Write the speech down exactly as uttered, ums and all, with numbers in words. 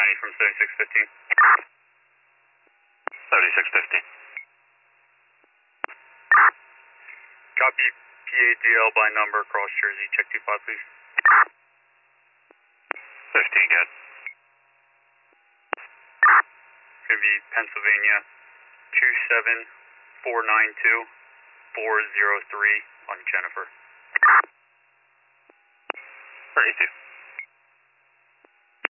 ninety from seventy-six fifteen. seventy-six fifteen. Copy P A D L by number, cross Jersey, check two five please. fifteen, good. It's going to be Pennsylvania two seven four nine two four zero three on Jennifer. thirty-two.